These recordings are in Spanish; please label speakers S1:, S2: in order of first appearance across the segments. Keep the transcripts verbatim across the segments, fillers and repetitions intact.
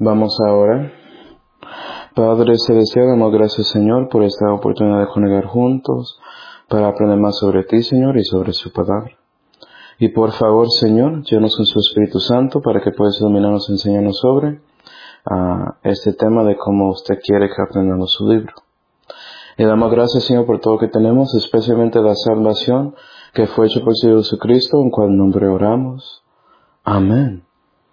S1: Vamos ahora. Padre Celestial, damos gracias, Señor, por esta oportunidad de congregar juntos para aprender más sobre ti, Señor, y sobre su palabra. Y por favor, Señor, llénanos con su Espíritu Santo para que puedas iluminarnos y enseñarnos sobre uh, este tema de cómo usted quiere que aprendamos su libro. Y damos gracias, Señor, por todo lo que tenemos, especialmente la salvación que fue hecho por Señor Jesucristo, en cual nombre oramos. Amén.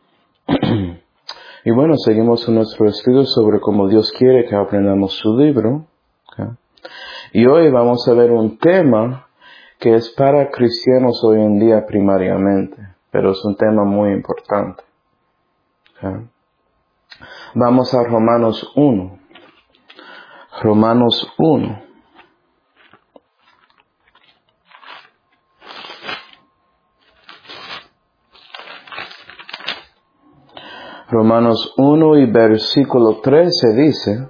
S1: Y bueno, seguimos con nuestro estudio sobre cómo Dios quiere que aprendamos su libro. ¿Okay? Y hoy vamos a ver un tema que es para cristianos hoy en día primariamente, pero es un tema muy importante. ¿Okay? Vamos a Romanos uno. Romanos uno. Romanos uno y versículo trece dice: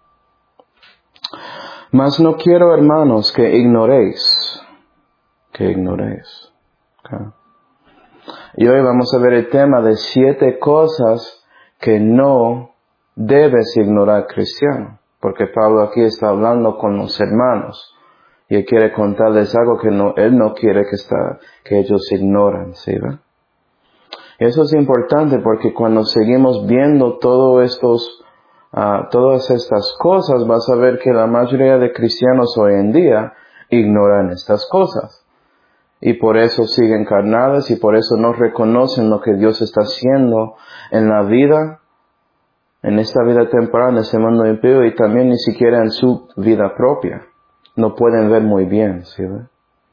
S1: Mas no quiero, hermanos, que ignoréis, que ignoréis. Okay. Y hoy vamos a ver el tema de siete cosas que no debes ignorar, cristiano. Porque Pablo aquí está hablando con los hermanos y él quiere contarles algo que no, él no quiere que, está, que ellos ignoren, ¿sí? ¿Ve? Eso es importante porque cuando seguimos viendo todo estos, uh, todas estas cosas, vas a ver que la mayoría de cristianos hoy en día ignoran estas cosas. Y por eso siguen carnales y por eso no reconocen lo que Dios está haciendo en la vida, en esta vida temporal, en este mundo impío y también ni siquiera en su vida propia. No pueden ver muy bien, ¿sí? ¿Ve?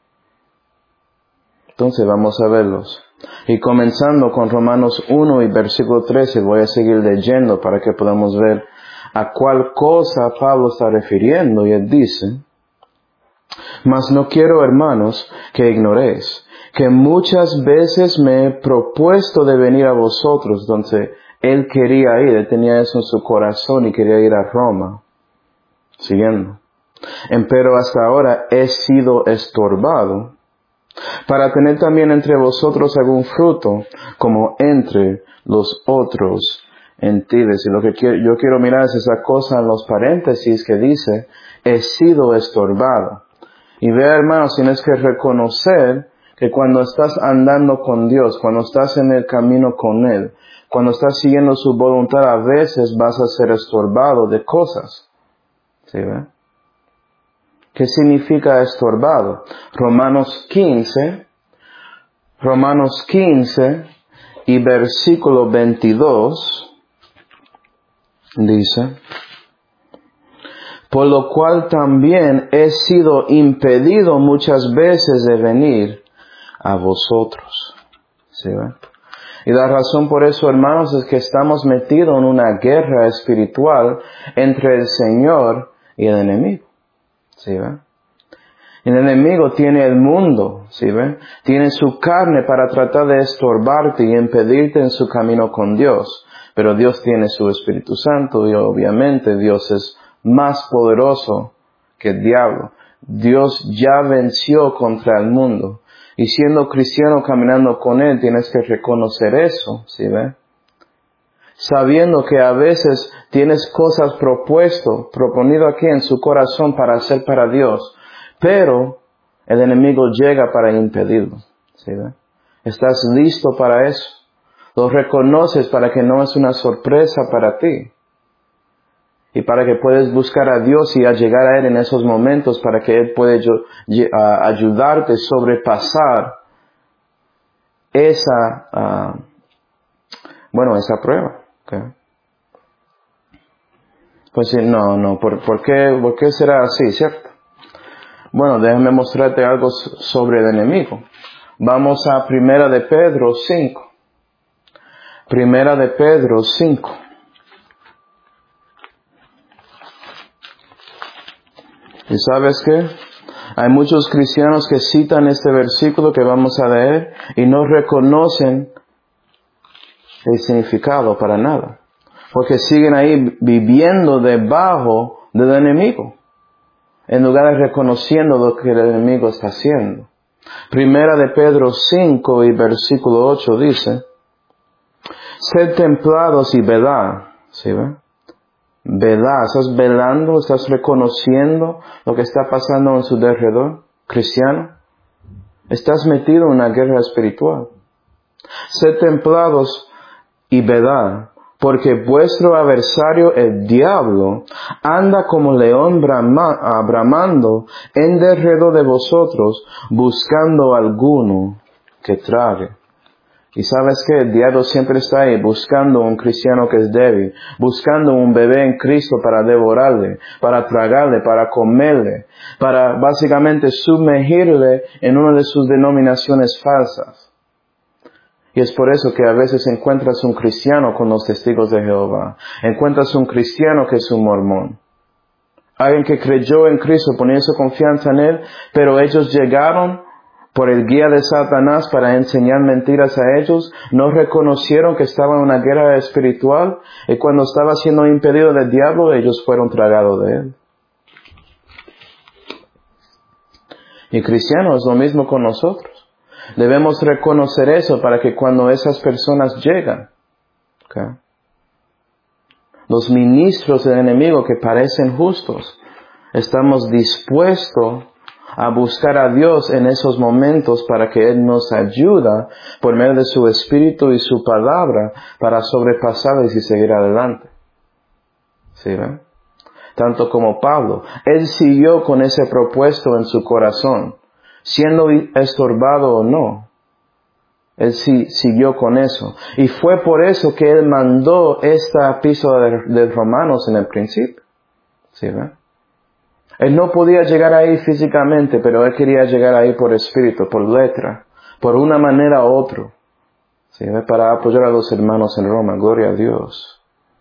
S1: Entonces vamos a verlos. Y comenzando con Romanos uno y versículo trece, voy a seguir leyendo para que podamos ver a cuál cosa Pablo está refiriendo. Y él dice: Mas no quiero, hermanos, que ignoréis que muchas veces me he propuesto de venir a vosotros, donde él quería ir, él tenía eso en su corazón y quería ir a Roma. Siguiendo. Empero hasta ahora he sido estorbado, para tener también entre vosotros algún fruto, como entre los otros gentiles. Y lo que quiero, yo quiero mirar es esa cosa en los paréntesis que dice, he sido estorbado. Y vea, hermanos, tienes que reconocer que cuando estás andando con Dios, cuando estás en el camino con Él, cuando estás siguiendo su voluntad, a veces vas a ser estorbado de cosas. ¿Sí, ve? ¿Qué significa estorbado? Romanos quince, Romanos quince y versículo veintidós dice: Por lo cual también he sido impedido muchas veces de venir a vosotros. ¿Sí, ve? Y la razón por eso, hermanos, es que estamos metidos en una guerra espiritual entre el Señor y el enemigo. ¿Sí, ve? El enemigo tiene el mundo, ¿sí, ve? Tiene su carne para tratar de estorbarte y impedirte en su camino con Dios. Pero Dios tiene su Espíritu Santo y obviamente Dios es más poderoso que el diablo. Dios ya venció contra el mundo. Y siendo cristiano caminando con Él, tienes que reconocer eso, ¿sí, ve? Sabiendo que a veces tienes cosas propuesto, proponido aquí en su corazón para hacer para Dios, pero el enemigo llega para impedirlo. ¿Sí, ve? Estás listo para eso. Lo reconoces para que no es una sorpresa para ti. Y para que puedas buscar a Dios y a llegar a Él en esos momentos para que Él pueda ayudarte a sobrepasar esa, uh, bueno, esa prueba. Okay. Pues sí, no, no, ¿por, por, qué, ¿por qué será así, cierto? Bueno, déjame mostrarte algo sobre el enemigo. Vamos a Primera de Pedro cinco. Primera de Pedro cinco. ¿Y sabes qué? Hay muchos cristianos que citan este versículo que vamos a leer y no reconocen el significado para nada. Porque siguen ahí viviendo debajo del enemigo, en lugar de reconociendo lo que el enemigo está haciendo. Primera de Pedro cinco y versículo ocho dice: Sed templados y velad, ¿Sí ve? Velar, ¿estás velando? ¿Estás reconociendo lo que está pasando en su derredor? Cristiano, estás metido en una guerra espiritual. Sed templados y velad, porque vuestro adversario, el diablo, anda como león brama, bramando en derredor de vosotros, buscando alguno que trague. Y sabes que el diablo siempre está ahí buscando un cristiano que es débil, buscando un bebé en Cristo para devorarle, para tragarle, para comerle, para básicamente sumergirle en una de sus denominaciones falsas. Y es por eso que a veces encuentras un cristiano con los testigos de Jehová, encuentras un cristiano que es un mormón. Alguien que creyó en Cristo, poniendo su confianza en Él, pero ellos llegaron por el guía de Satanás para enseñar mentiras a ellos, no reconocieron que estaba en una guerra espiritual, y cuando estaba siendo impedido del diablo, ellos fueron tragados de Él. Y cristiano es lo mismo con nosotros. Debemos reconocer eso para que cuando esas personas llegan, ¿okay?, los ministros del enemigo que parecen justos, estamos dispuestos a buscar a Dios en esos momentos para que Él nos ayude por medio de su Espíritu y su palabra para sobrepasarles y seguir adelante. ¿Sí ven? Tanto como Pablo, él siguió con ese propuesto en su corazón, siendo estorbado o no. Él sí siguió con eso. Y fue por eso que él mandó esta epístola de, de Romanos en el principio. ¿Sí ven? Él no podía llegar ahí físicamente, pero él quería llegar ahí por espíritu, por letra, por una manera u otra. ¿Sí ve? Para apoyar a los hermanos en Roma. Gloria a Dios.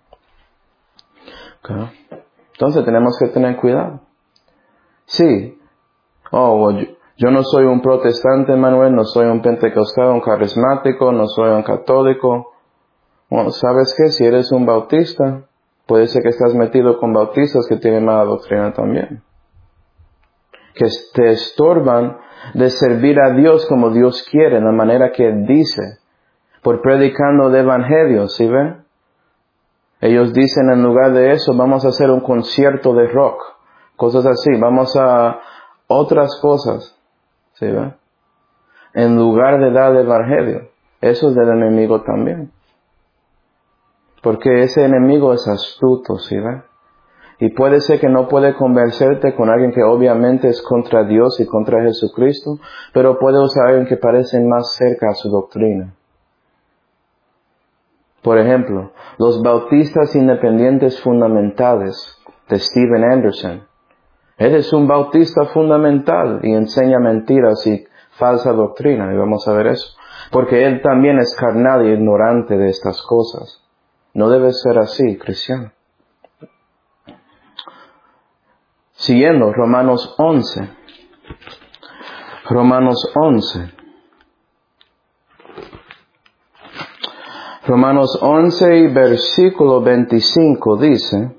S1: Okay. Entonces tenemos que tener cuidado. Sí. Oh, yo, yo no soy un protestante, Manuel, no soy un pentecostal, un carismático, no soy un católico. Bueno, ¿sabes qué? Si eres un bautista, puede ser que estás metido con bautistas que tienen mala doctrina también. Que te estorban de servir a Dios como Dios quiere, en la manera que Él dice. Por predicando el evangelio, ¿sí ven? Ellos dicen en lugar de eso, vamos a hacer un concierto de rock. Cosas así, vamos a otras cosas. ¿Sí ven? En lugar de dar el evangelio. Eso es del enemigo también. Porque ese enemigo es astuto, ¿sí ven? Y puede ser que no puede convencerte con alguien que obviamente es contra Dios y contra Jesucristo, pero puede usar a alguien que parece más cerca a su doctrina. Por ejemplo, los bautistas independientes fundamentales de Steven Anderson. Él es un bautista fundamental y enseña mentiras y falsa doctrina, y vamos a ver eso. Porque él también es carnal y ignorante de estas cosas. No debe ser así, cristiano. Siguiendo, Romanos once. Romanos once. Romanos once y versículo veinticinco dice: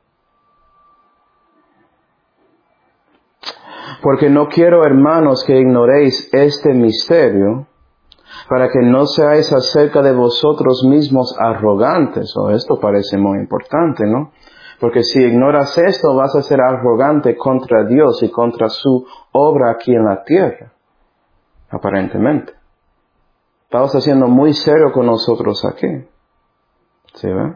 S1: porque no quiero, hermanos, que ignoréis este misterio, para que no seáis acerca de vosotros mismos arrogantes. O oh, esto parece muy importante, ¿no? Porque si ignoras esto, vas a ser arrogante contra Dios y contra su obra aquí en la tierra. Aparentemente. Pablo está siendo muy serio con nosotros aquí. ¿Sí ve?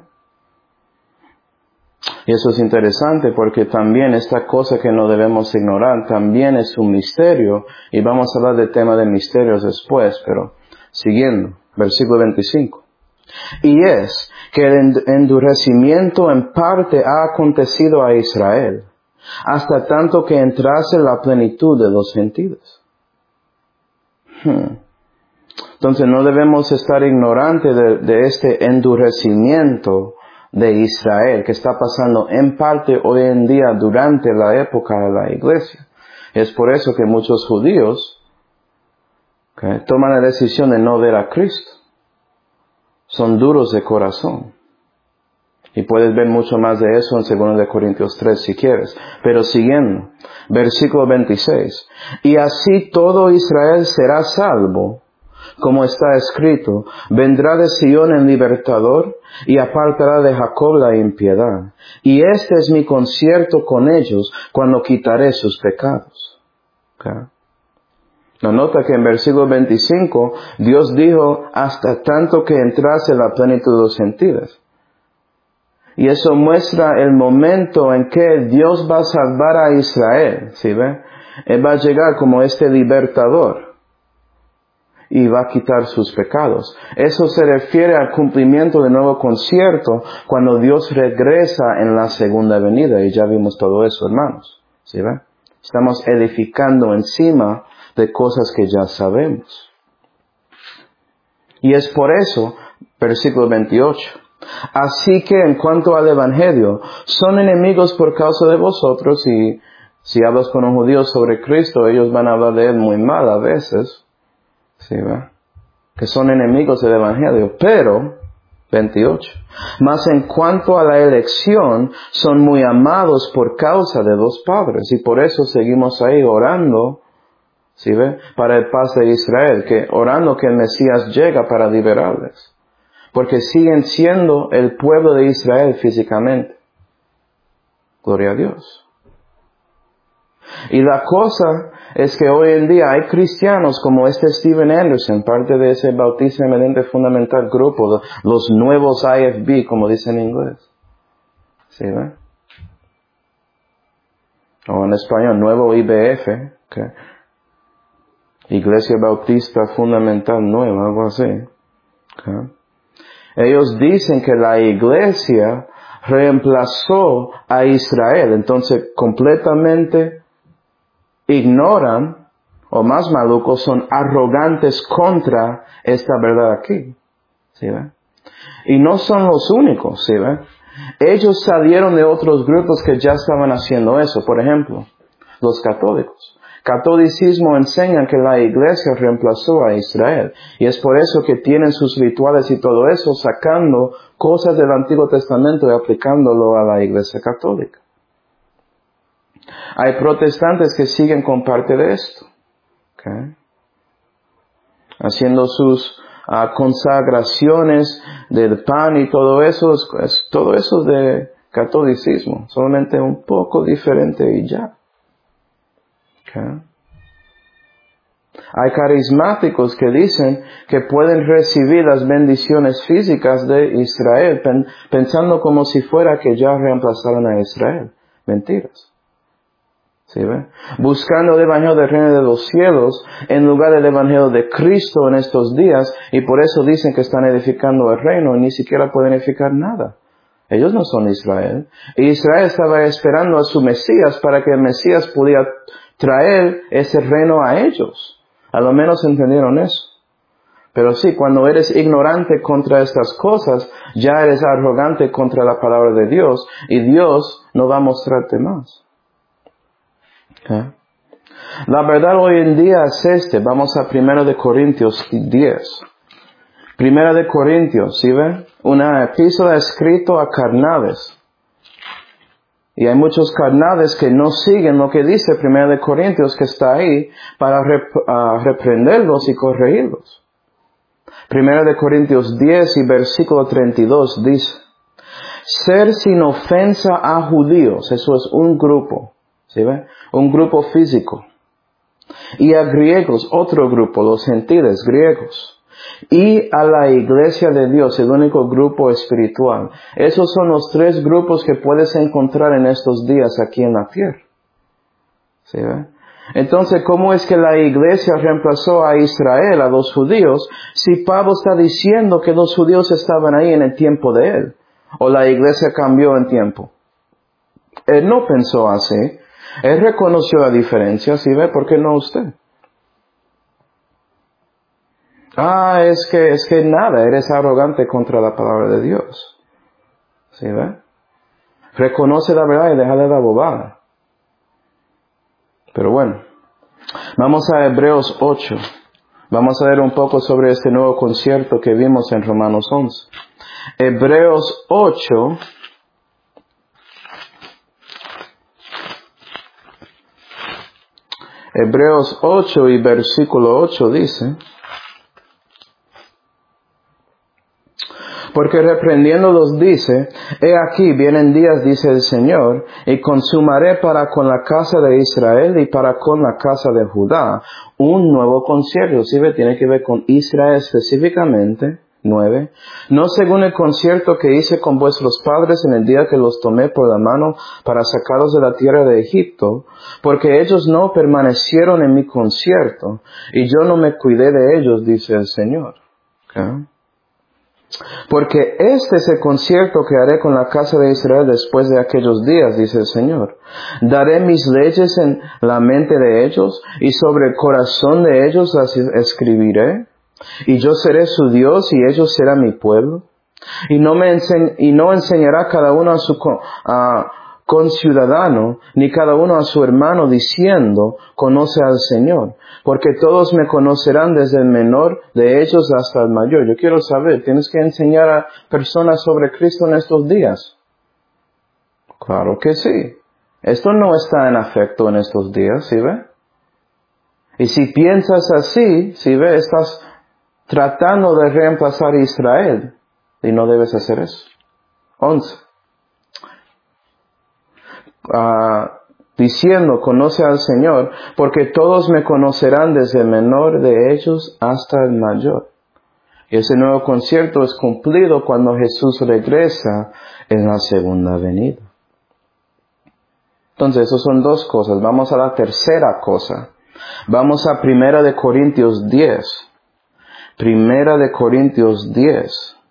S1: Y eso es interesante porque también esta cosa que no debemos ignorar también es un misterio. Y vamos a hablar del tema de misterios después, pero siguiendo, versículo veinticinco. Y es que el endurecimiento en parte ha acontecido a Israel, hasta tanto que entrase la plenitud de los gentiles. Hmm. Entonces no debemos estar ignorantes de, de este endurecimiento de Israel que está pasando en parte hoy en día durante la época de la iglesia. Es por eso que muchos judíos okay, toman la decisión de no ver a Cristo. Son duros de corazón. Y puedes ver mucho más de eso en segundo de Corintios tres si quieres. Pero siguiendo, versículo veintiséis. Y así todo Israel será salvo como está escrito, vendrá de Sion el libertador, y apartará de Jacob la impiedad. Y este es mi concierto con ellos, cuando quitaré sus pecados. ¿Okay? No nota que en versículo veinticinco, Dios dijo, hasta tanto que entrase la plenitud de los gentiles. Y eso muestra el momento en que Dios va a salvar a Israel, ¿sí ve? Él va a llegar como este libertador y va a quitar sus pecados. Eso se refiere al cumplimiento del nuevo concierto cuando Dios regresa en la segunda venida. Y ya vimos todo eso, hermanos, ¿sí ve? Estamos edificando encima de cosas que ya sabemos. Y es por eso, versículo veintiocho, así que en cuanto al Evangelio, son enemigos por causa de vosotros, y si hablas con un judío sobre Cristo, ellos van a hablar de él muy mal a veces, ¿sí ve? Que son enemigos del Evangelio, pero, veintiocho, mas en cuanto a la elección, son muy amados por causa de los padres, y por eso seguimos ahí orando, ¿sí ve? Para el paz de Israel, que orando que el Mesías llega para liberarles. Porque siguen siendo el pueblo de Israel físicamente. Gloria a Dios. Y la cosa es que hoy en día hay cristianos como este Steven Anderson, parte de ese Bautista Emergente Fundamental grupo, los nuevos I F B, como dicen en inglés. ¿Sí ve? O en español, nuevo I B F, okay. Iglesia Bautista Fundamental Nueva, algo así. Okay. Ellos dicen que la iglesia reemplazó a Israel, entonces completamente ignoran, o más malucos, son arrogantes contra esta verdad aquí. ¿Sí ve? Y no son los únicos, ¿sí ve? Ellos salieron de otros grupos que ya estaban haciendo eso, por ejemplo, los católicos. Catolicismo enseña que la iglesia reemplazó a Israel. Y es por eso que tienen sus rituales y todo eso, sacando cosas del Antiguo Testamento y aplicándolo a la iglesia católica. Hay protestantes que siguen con parte de esto. ¿Okay? Haciendo sus uh, consagraciones del pan y todo eso, es, es, todo eso de catolicismo. Solamente un poco diferente y ya. Okay. Hay carismáticos que dicen que pueden recibir las bendiciones físicas de Israel pen, pensando como si fuera que ya reemplazaron a Israel. Mentiras. ¿Sí ve? Buscando el evangelio del reino de los cielos en lugar del evangelio de Cristo en estos días, y por eso dicen que están edificando el reino y ni siquiera pueden edificar nada. Ellos no son Israel. Y Israel estaba esperando a su Mesías para que el Mesías pudiera traer ese reino a ellos. A lo menos entendieron eso. Pero sí, cuando eres ignorante contra estas cosas, ya eres arrogante contra la palabra de Dios, y Dios no va a mostrarte más. ¿Eh? La verdad hoy en día es este. Vamos a primero de Corintios diez. Primera de Corintios, ¿sí ven? Una epístola escrita a carnales. Y hay muchos carnales que no siguen lo que dice Primera de Corintios, que está ahí para rep- uh, reprenderlos y corregirlos. Primera de Corintios diez y versículo treinta y dos dice, ser sin ofensa a judíos, eso es un grupo, ¿sí ve? Un grupo físico. Y a griegos, otro grupo, los gentiles griegos. Y a la iglesia de Dios, el único grupo espiritual. Esos son los tres grupos que puedes encontrar en estos días aquí en la tierra. ¿Sí ve? Entonces, ¿cómo es que la iglesia reemplazó a Israel, a los judíos, si Pablo está diciendo que los judíos estaban ahí en el tiempo de él? ¿O la iglesia cambió en tiempo? Él no pensó así. Él reconoció la diferencia, ¿sí ve? ¿Por qué no usted? Ah, es que, es que nada, eres arrogante contra la palabra de Dios. ¿Sí ve? Reconoce la verdad y deja de la bobada. Pero bueno, vamos a Hebreos ocho. Vamos a ver un poco sobre este nuevo concierto que vimos en Romanos once. Hebreos ocho. Hebreos ocho y versículo ocho dice, Porque reprendiéndolos dice, he aquí vienen días, dice el Señor, y consumaré para con la casa de Israel y para con la casa de Judá un nuevo concierto. ¿Sí ve? Tiene que ver con Israel específicamente. Nueve. No según el concierto que hice con vuestros padres en el día que los tomé por la mano para sacarlos de la tierra de Egipto, porque ellos no permanecieron en mi concierto, y yo no me cuidé de ellos, dice el Señor. ¿Okay? Porque este es el concierto que haré con la casa de Israel después de aquellos días, dice el Señor. Daré mis leyes en la mente de ellos, y sobre el corazón de ellos las escribiré. Y yo seré su Dios y ellos serán mi pueblo. Y no me ense- y no enseñará cada uno a su co- a conciudadano, ni cada uno a su hermano, diciendo, conoce al Señor. Porque todos me conocerán desde el menor de ellos hasta el mayor. Yo quiero saber, ¿tienes que enseñar a personas sobre Cristo en estos días? Claro que sí. Esto no está en efecto en estos días, ¿sí ve? Y si piensas así, ¿sí ve? Estás tratando de reemplazar a Israel, y no debes hacer eso. Once. Uh, diciendo, conoce al Señor, porque todos me conocerán desde el menor de ellos hasta el mayor. Y ese nuevo concierto es cumplido cuando Jesús regresa en la segunda venida. Entonces, esas son dos cosas. Vamos a la tercera cosa. Vamos a Primera de Corintios diez. Primera de Corintios diez.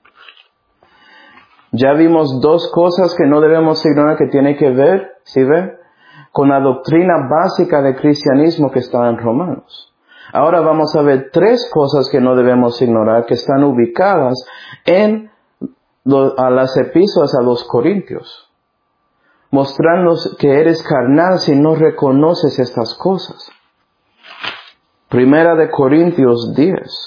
S1: Ya vimos dos cosas que no debemos ignorar que tienen que ver, ¿sí ve? Con la doctrina básica del cristianismo que está en Romanos. Ahora vamos a ver tres cosas que no debemos ignorar que están ubicadas en lo, a las epístolas a los Corintios. Mostrando que eres carnal si no reconoces estas cosas. Primera de Corintios diez.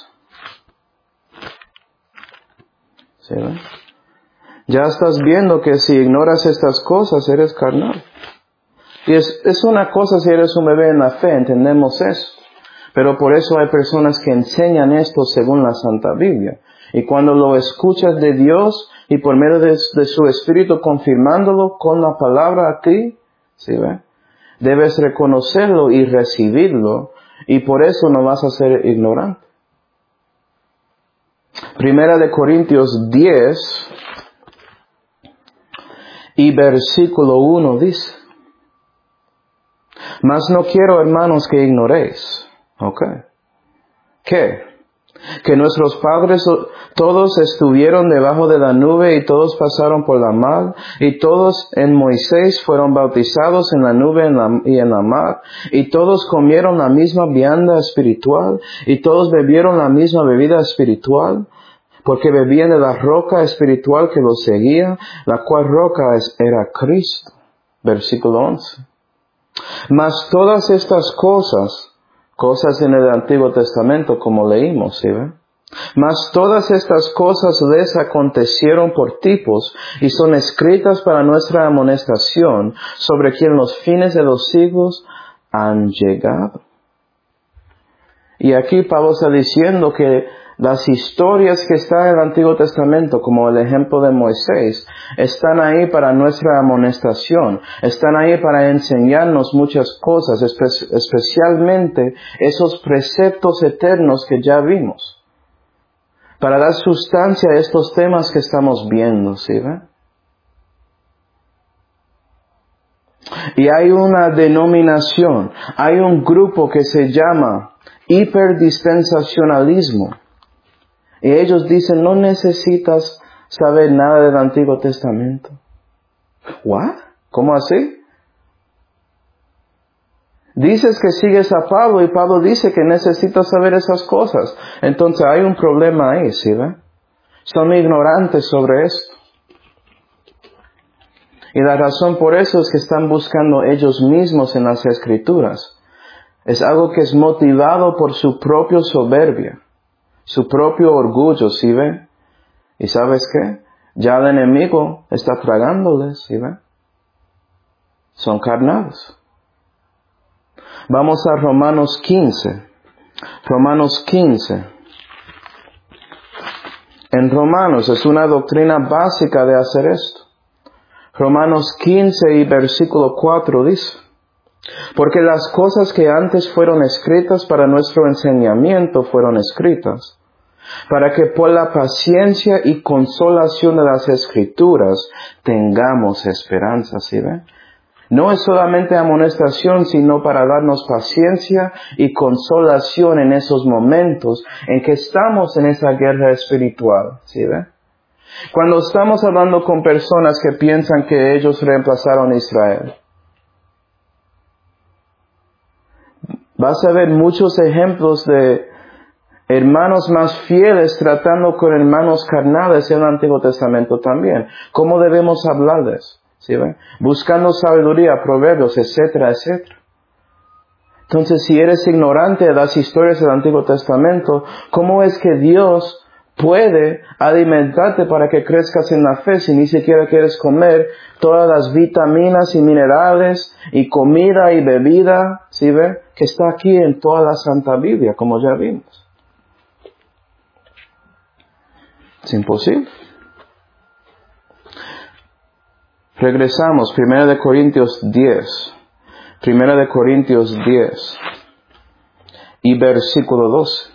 S1: ¿Sí ve? Ya estás viendo que si ignoras estas cosas, eres carnal. Y es, es una cosa si eres un bebé en la fe, entendemos eso. Pero por eso hay personas que enseñan esto según la Santa Biblia. Y cuando lo escuchas de Dios y por medio de, de su Espíritu confirmándolo con la palabra aquí, ¿sí ve? Debes reconocerlo y recibirlo. Y por eso no vas a ser ignorante. Primera de Corintios diez y versículo uno dice, mas no quiero, hermanos, que ignoréis. ¿Ok? ¿Qué? Que nuestros padres todos estuvieron debajo de la nube y todos pasaron por la mar y todos en Moisés fueron bautizados en la nube y en la mar y todos comieron la misma vianda espiritual y todos bebieron la misma bebida espiritual porque bebían de la roca espiritual que los seguía, la cual roca es, era Cristo. Versículo once. Mas todas estas cosas, cosas en el Antiguo Testamento como leímos, ¿sí ve? Mas todas estas cosas les acontecieron por tipos y son escritas para nuestra amonestación, sobre quien los fines de los siglos han llegado. Y aquí Pablo está diciendo que las historias que están en el Antiguo Testamento, como el ejemplo de Moisés, están ahí para nuestra amonestación, están ahí para enseñarnos muchas cosas, espe- especialmente esos preceptos eternos que ya vimos, para dar sustancia a estos temas que estamos viendo, ¿sí ve? Y hay una denominación, hay un grupo que se llama hiperdispensacionalismo. Y ellos dicen, no necesitas saber nada del Antiguo Testamento. ¿What? ¿Cómo así? Dices que sigues a Pablo y Pablo dice que necesitas saber esas cosas. Entonces hay un problema ahí, ¿sí ve? Son ignorantes sobre esto. Y la razón por eso es que están buscando ellos mismos en las Escrituras. Es algo que es motivado por su propia soberbia. Su propio orgullo, ¿sí ve? ¿Y sabes qué? Ya el enemigo está tragándoles, ¿sí ve? Son carnales. Vamos a Romanos quince. Romanos quince. En Romanos es una doctrina básica de hacer esto. Romanos quince y versículo cuatro dice: porque las cosas que antes fueron escritas para nuestro enseñamiento fueron escritas, para que por la paciencia y consolación de las Escrituras tengamos esperanza, ¿sí ven? No es solamente amonestación, sino para darnos paciencia y consolación en esos momentos en que estamos en esa guerra espiritual, ¿sí ven? Cuando estamos hablando con personas que piensan que ellos reemplazaron a Israel, vas a ver muchos ejemplos de hermanos más fieles tratando con hermanos carnales en el Antiguo Testamento también. ¿Cómo debemos hablarles? ¿Sí ven? Buscando sabiduría, proverbios, etcétera, etcétera. Entonces, si eres ignorante de las historias del Antiguo Testamento, ¿cómo es que Dios puede alimentarte para que crezcas en la fe si ni siquiera quieres comer todas las vitaminas y minerales y comida y bebida, ¿sí ve? Que está aquí en toda la Santa Biblia, como ya vimos? Es imposible. Regresamos, Primera de Corintios diez. Primera de Corintios diez. Y versículo doce.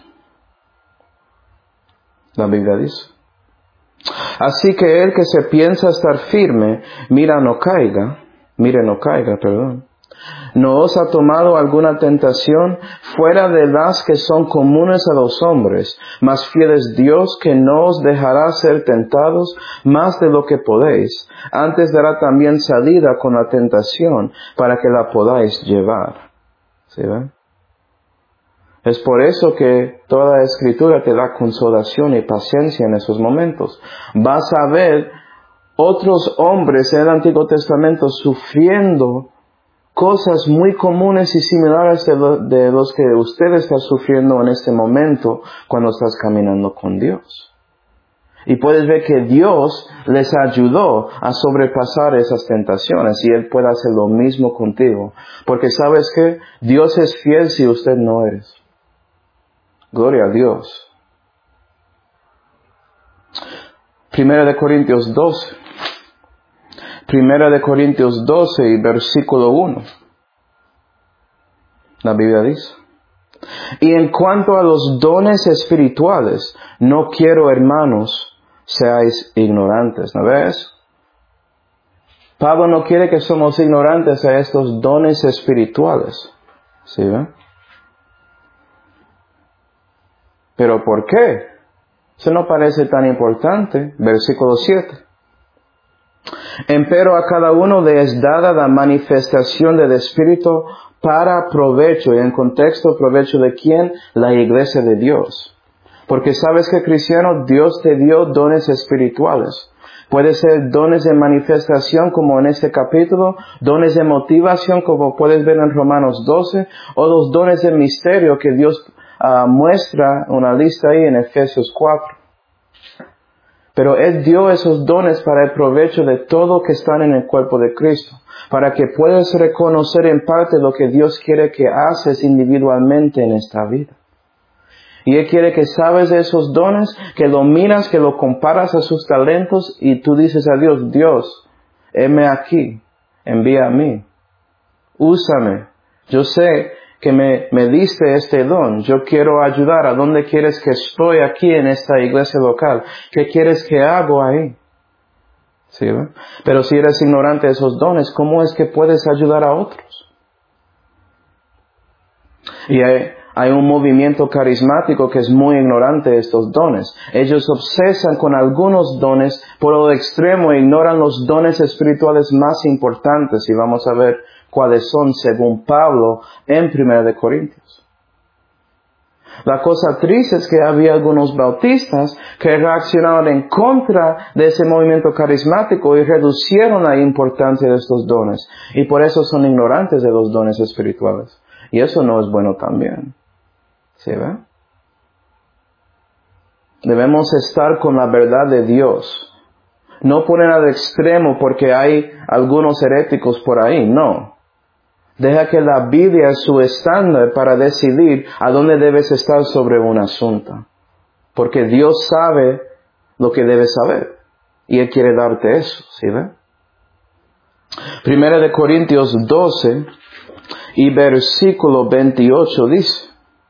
S1: La Biblia dice: así que el que se piensa estar firme, mira no caiga, mire no caiga, perdón. ¿No os ha tomado alguna tentación fuera de las que son comunes a los hombres? Mas fiel es Dios, que no os dejará ser tentados más de lo que podéis. Antes dará también salida con la tentación para que la podáis llevar. ¿Sí ven? Es por eso que toda la Escritura te da consolación y paciencia en esos momentos. Vas a ver otros hombres en el Antiguo Testamento sufriendo cosas muy comunes y similares de, lo, de los que usted está sufriendo en este momento cuando estás caminando con Dios. Y puedes ver que Dios les ayudó a sobrepasar esas tentaciones y Él puede hacer lo mismo contigo. Porque ¿sabes qué? Dios es fiel si usted no eres. Gloria a Dios. Primera de Corintios doce. Primera de Corintios doce y versículo uno. La Biblia dice: y en cuanto a los dones espirituales, no quiero, hermanos, seáis ignorantes. ¿No ves? Pablo no quiere que somos ignorantes a estos dones espirituales. ¿Sí ven? ¿Pero por qué? Eso no parece tan importante. Versículo siete. Empero a cada uno le es dada la manifestación del Espíritu para provecho. Y en contexto, provecho de quién? La iglesia de Dios. Porque sabes que, cristiano, Dios te dio dones espirituales. Puede ser dones de manifestación como en este capítulo, dones de motivación como puedes ver en Romanos doce, o los dones de misterio que Dios uh, muestra una lista ahí en Efesios cuatro. Pero Él dio esos dones para el provecho de todo que están en el cuerpo de Cristo, para que puedas reconocer en parte lo que Dios quiere que haces individualmente en esta vida. Y Él quiere que sabes de esos dones, que lo miras, que lo comparas a sus talentos y tú dices a Dios: Dios, heme aquí, envía a mí, úsame. Yo sé que me, me diste este don, yo quiero ayudar. ¿A dónde quieres que estoy aquí en esta iglesia local? ¿Qué quieres que hago ahí? ¿Sí, ¿ve? Pero si eres ignorante de esos dones, ¿cómo es que puedes ayudar a otros? Y hay, hay un movimiento carismático que es muy ignorante de estos dones. Ellos obsesan con algunos dones por lo extremo e ignoran los dones espirituales más importantes. Y vamos a ver cuáles son según Pablo en Primera de Corintios. La cosa triste es que había algunos bautistas que reaccionaron en contra de ese movimiento carismático y reducieron la importancia de estos dones. Y por eso son ignorantes de los dones espirituales. Y eso no es bueno también. ¿Sí ve? Debemos estar con la verdad de Dios. No poner al extremo porque hay algunos heréticos por ahí, no. Deja que la Biblia es su estándar para decidir a dónde debes estar sobre un asunto. Porque Dios sabe lo que debes saber. Y Él quiere darte eso, ¿sí ve? Primera de Corintios doce y versículo veintiocho dice.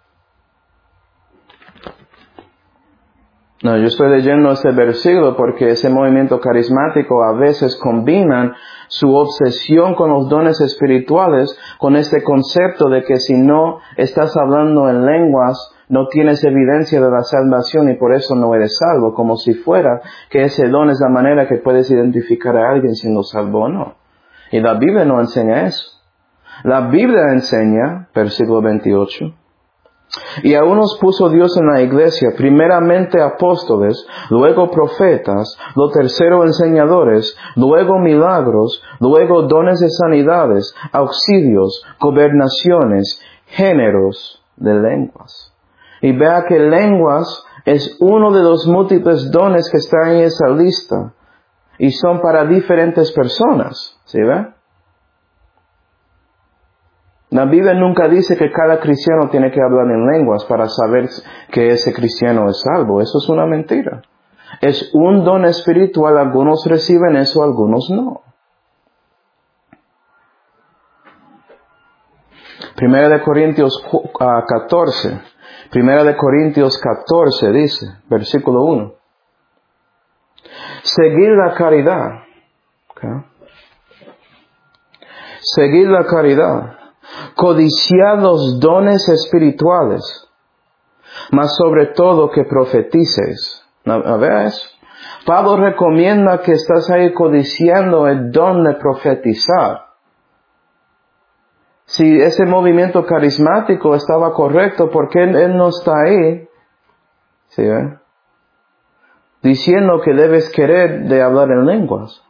S1: No, yo estoy leyendo este versículo porque ese movimiento carismático a veces combinan su obsesión con los dones espirituales con este concepto de que si no estás hablando en lenguas, no tienes evidencia de la salvación y por eso no eres salvo, como si fuera que ese don es la manera que puedes identificar a alguien siendo salvo o no. Y la Biblia no enseña eso. La Biblia enseña, versículo veintiocho, y aún nos puso Dios en la iglesia, primeramente apóstoles, luego profetas, lo tercero enseñadores, luego milagros, luego dones de sanidades, auxilios, gobernaciones, géneros de lenguas. Y vea que lenguas es uno de los múltiples dones que están en esa lista. Y son para diferentes personas. ¿Sí ve? La Biblia nunca dice que cada cristiano tiene que hablar en lenguas para saber que ese cristiano es salvo. Eso es una mentira. Es un don espiritual. Algunos reciben eso, algunos no. Primera de Corintios catorce. Primera de Corintios catorce dice, versículo uno. Seguid la caridad. Okay. Seguid la caridad. Codiciad los dones espirituales, mas sobre todo que profetices. ¿A ver eso? Pablo recomienda que estás ahí codiciando el don de profetizar. Si ese movimiento carismático estaba correcto, ¿por qué él no está ahí? ¿Sí, eh? Diciendo que debes querer de hablar en lenguas.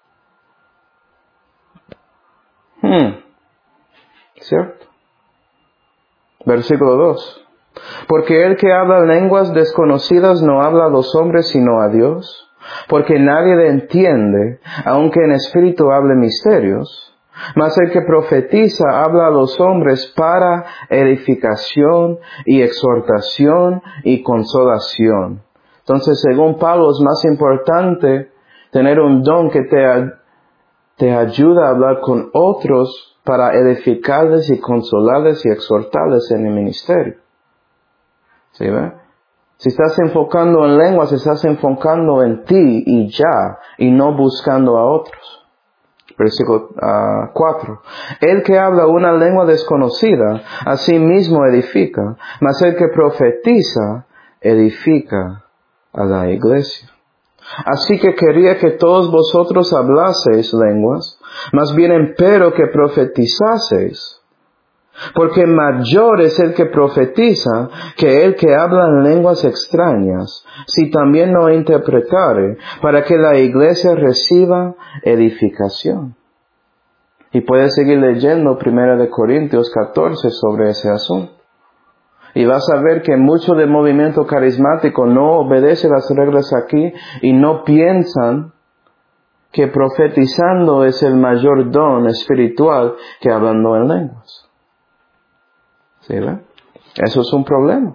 S1: Hmm. ¿Cierto? Versículo dos. Porque el que habla lenguas desconocidas no habla a los hombres sino a Dios, porque nadie le entiende, aunque en espíritu hable misterios. Mas el que profetiza habla a los hombres para edificación y exhortación y consolación. Entonces, según Pablo, es más importante tener un don que te, te ayuda a hablar con otros para edificarles y consolarles y exhortarles en el ministerio. ¿Sí ve? Si estás enfocando en lenguas, estás enfocando en ti y ya, y no buscando a otros. Versículo uh, cuatro. El que habla una lengua desconocida, a sí mismo edifica, mas el que profetiza, edifica a la iglesia. Así que quería que todos vosotros hablaseis lenguas, más bien empero que profetizaseis. Porque mayor es el que profetiza que el que habla en lenguas extrañas, si también no interpretare, para que la iglesia reciba edificación. Y puedes seguir leyendo Primera de Corintios catorce sobre ese asunto. Y vas a ver que mucho del movimiento carismático no obedece las reglas aquí y no piensan que profetizando es el mayor don espiritual que hablando en lenguas. ¿Sí ve? Eso es un problema.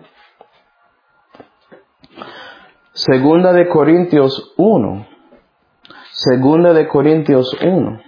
S1: Segunda de Corintios uno. Segunda de Corintios uno.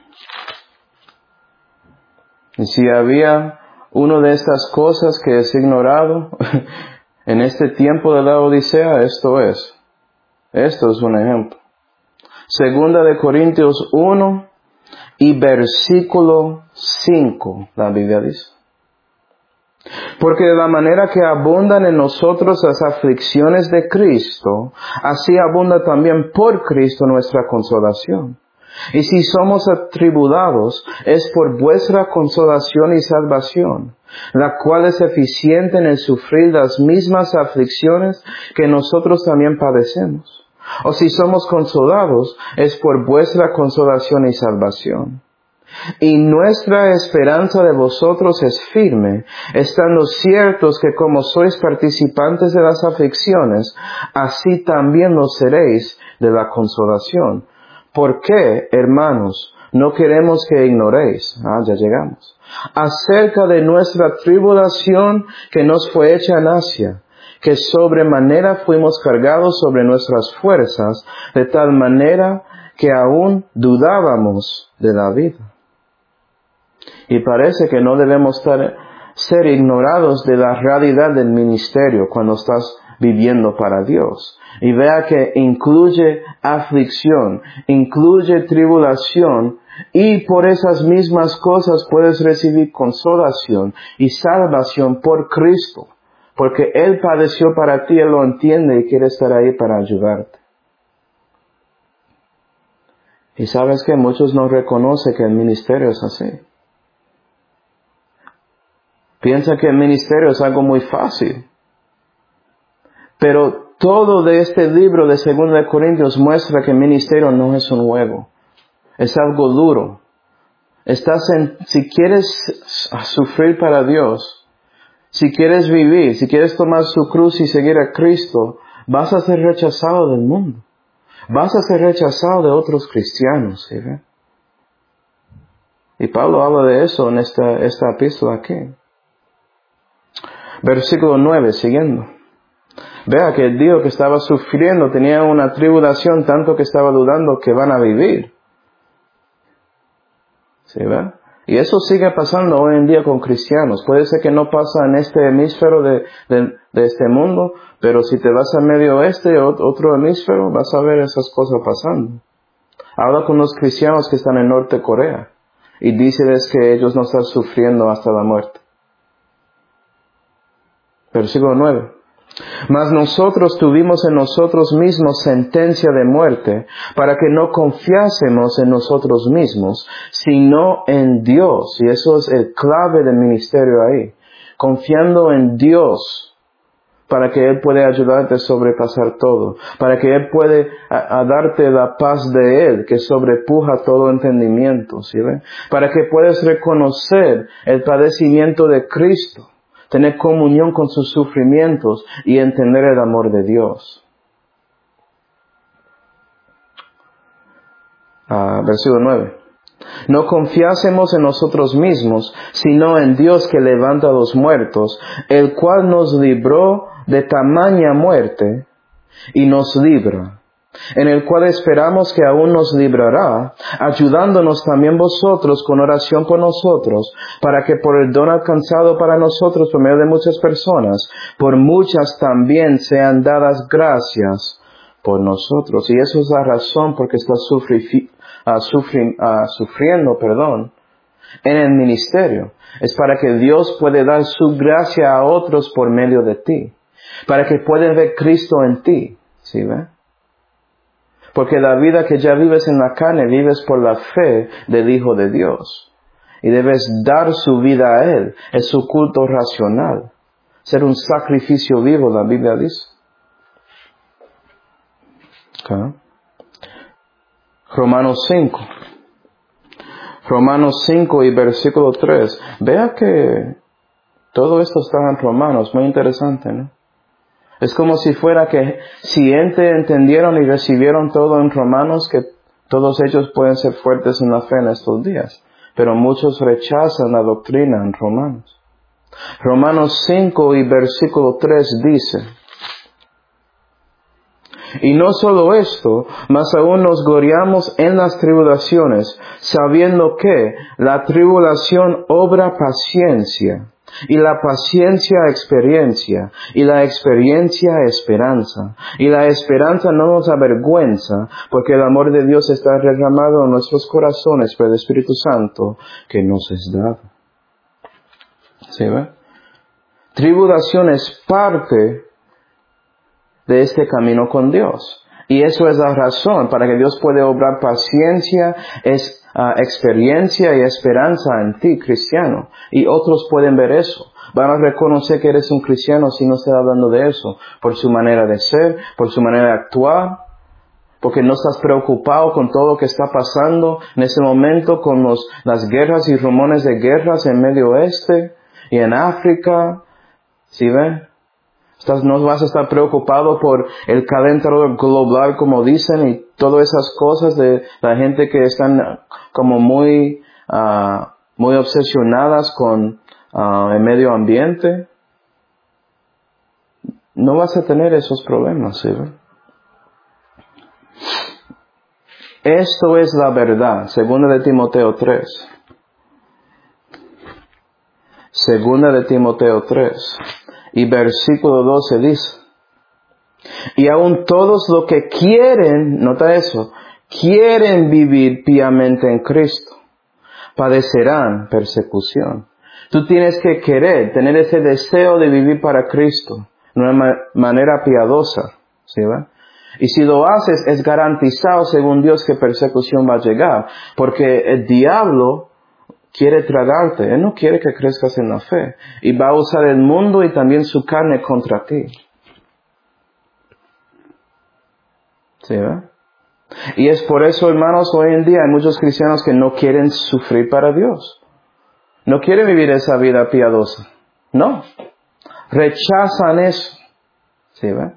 S1: Y si había una de estas cosas que es ignorado en este tiempo de la Odisea, esto es. Esto es un ejemplo. Segunda de Corintios uno y versículo cinco, la Biblia dice. Porque de la manera que abundan en nosotros las aflicciones de Cristo, así abunda también por Cristo nuestra consolación. Y si somos atribulados, es por vuestra consolación y salvación, la cual es eficiente en el sufrir las mismas aflicciones que nosotros también padecemos. O si somos consolados, es por vuestra consolación y salvación. Y nuestra esperanza de vosotros es firme, estando ciertos que como sois participantes de las aflicciones, así también lo seréis de la consolación. ¿Por qué, hermanos, no queremos que ignoréis? Ah, ya llegamos. Acerca de nuestra tribulación que nos fue hecha en Asia, que sobremanera fuimos cargados sobre nuestras fuerzas, de tal manera que aún dudábamos de la vida. Y parece que no debemos estar, ser ignorados de la realidad del ministerio cuando estás viviendo para Dios. Y vea que incluye aflicción, incluye tribulación, y por esas mismas cosas puedes recibir consolación y salvación por Cristo. Porque Él padeció para ti, Él lo entiende y quiere estar ahí para ayudarte. Y sabes que muchos no reconocen que el ministerio es así. Piensa que el ministerio es algo muy fácil. Pero todo de este libro de Segunda de Corintios muestra que el ministerio no es un juego. Es algo duro. Estás en, si quieres sufrir para Dios, si quieres vivir, si quieres tomar su cruz y seguir a Cristo, vas a ser rechazado del mundo. Vas a ser rechazado de otros cristianos, ¿sí ve? Y Pablo habla de eso en esta, esta epístola aquí. Versículo nueve, siguiendo. Vea que el Dios que estaba sufriendo tenía una tribulación tanto que estaba dudando que van a vivir. ¿Sí ve? Y eso sigue pasando hoy en día con cristianos. Puede ser que no pasa en este hemisferio de, de, de este mundo, pero si te vas al medio oeste, otro hemisferio, vas a ver esas cosas pasando. Habla con los cristianos que están en Norte Corea y díceles que ellos no están sufriendo hasta la muerte. Versículo nueve. Mas nosotros tuvimos en nosotros mismos sentencia de muerte, para que no confiásemos en nosotros mismos, sino en Dios. Y eso es el clave del ministerio ahí. Confiando en Dios, para que Él pueda ayudarte a sobrepasar todo. Para que Él puede a, a darte la paz de Él, que sobrepuja todo entendimiento. ¿Sí ve? Para que puedas reconocer el padecimiento de Cristo. Tener comunión con sus sufrimientos y entender el amor de Dios. Ah, versículo nueve. No confiásemos en nosotros mismos, sino en Dios que levanta a los muertos, el cual nos libró de tamaña muerte y nos libra, en el cual esperamos que aún nos librará, ayudándonos también vosotros con oración por nosotros, para que por el don alcanzado para nosotros por medio de muchas personas, por muchas también sean dadas gracias por nosotros. Y eso es la razón por que estás sufri, uh, sufri, uh, sufriendo, perdón, en el ministerio. Es para que Dios pueda dar su gracia a otros por medio de ti, para que puedan ver Cristo en ti. ¿Sí ve? Porque la vida que ya vives en la carne, vives por la fe del Hijo de Dios. Y debes dar su vida a Él. Es su culto racional. Ser un sacrificio vivo, la Biblia dice. Okay. Romanos cinco. Romanos cinco y versículo tres. Vea que todo esto está en Romanos. Muy interesante, ¿no? Es como si fuera que si entendieron y recibieron todo en Romanos, que todos ellos pueden ser fuertes en la fe en estos días. Pero muchos rechazan la doctrina en Romanos. Romanos cinco y versículo tres dice: y no solo esto, mas aún nos gloriamos en las tribulaciones, sabiendo que la tribulación obra paciencia, y la paciencia experiencia, y la experiencia esperanza, y la esperanza no nos avergüenza, porque el amor de Dios está derramado en nuestros corazones por el Espíritu Santo que nos es dado. ¿Sí ve? Tribulación es parte de este camino con Dios. Y eso es la razón para que Dios pueda obrar paciencia, es uh, experiencia y esperanza en ti, cristiano. Y otros pueden ver eso. Van a reconocer que eres un cristiano si no estás hablando de eso. Por su manera de ser, por su manera de actuar. Porque no estás preocupado con todo lo que está pasando en ese momento con los, las guerras y rumores de guerras en Medio Oeste y en África. ¿Sí ven? Estás, no vas a estar preocupado por el calentador global, como dicen, y todas esas cosas de la gente que están como muy, uh, muy obsesionadas con uh, el medio ambiente. no vas a tener esos problemas, ¿sí? Esto es la verdad, segunda de Timoteo tres. Segunda de Timoteo tres. Y versículo doce dice, y aun todos los que quieren, nota eso, quieren vivir piamente en Cristo, padecerán persecución. Tú tienes que querer, tener ese deseo de vivir para Cristo, de una ma- manera piadosa, ¿sí va? Y si lo haces, es garantizado según Dios que persecución va a llegar, porque el diablo quiere tragarte, él no quiere que crezcas en la fe, y va a usar el mundo y también su carne contra ti. ¿Sí va? Y es por eso, hermanos, hoy en día hay muchos cristianos que no quieren sufrir para Dios. No quieren vivir esa vida piadosa. No. Rechazan eso. ¿Sí va?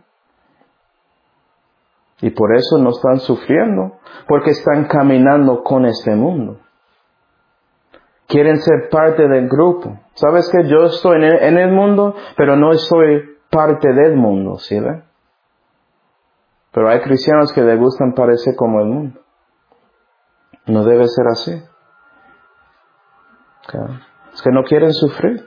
S1: Y por eso no están sufriendo, porque están caminando con este mundo. Quieren ser parte del grupo. ¿Sabes qué? Yo estoy en el, en el mundo, pero no soy parte del mundo, ¿sí ve? Pero hay cristianos que les gustan parecer como el mundo. No debe ser así. Okay. Es que no quieren sufrir.